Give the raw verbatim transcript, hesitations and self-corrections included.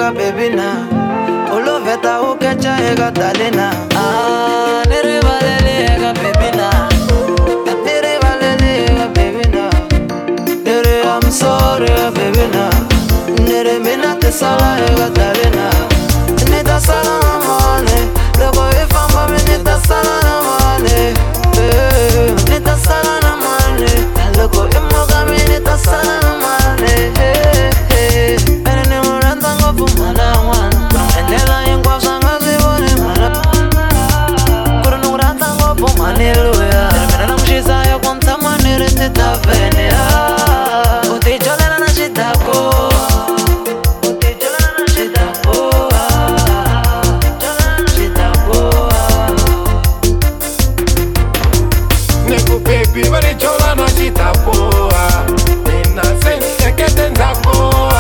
ega baby na uloveta ukecha ega talena. Ah, nere valele ega baby na nere valele ega baby na nere I'm sorry ega baby na nere mina te sala ega talena. Nita sala na mane logo ifamba nita sala na mane nita sala na mane logo imoga nita sala na mane. Baby, but it's all on a shit up. Nina sent a cat and a boa.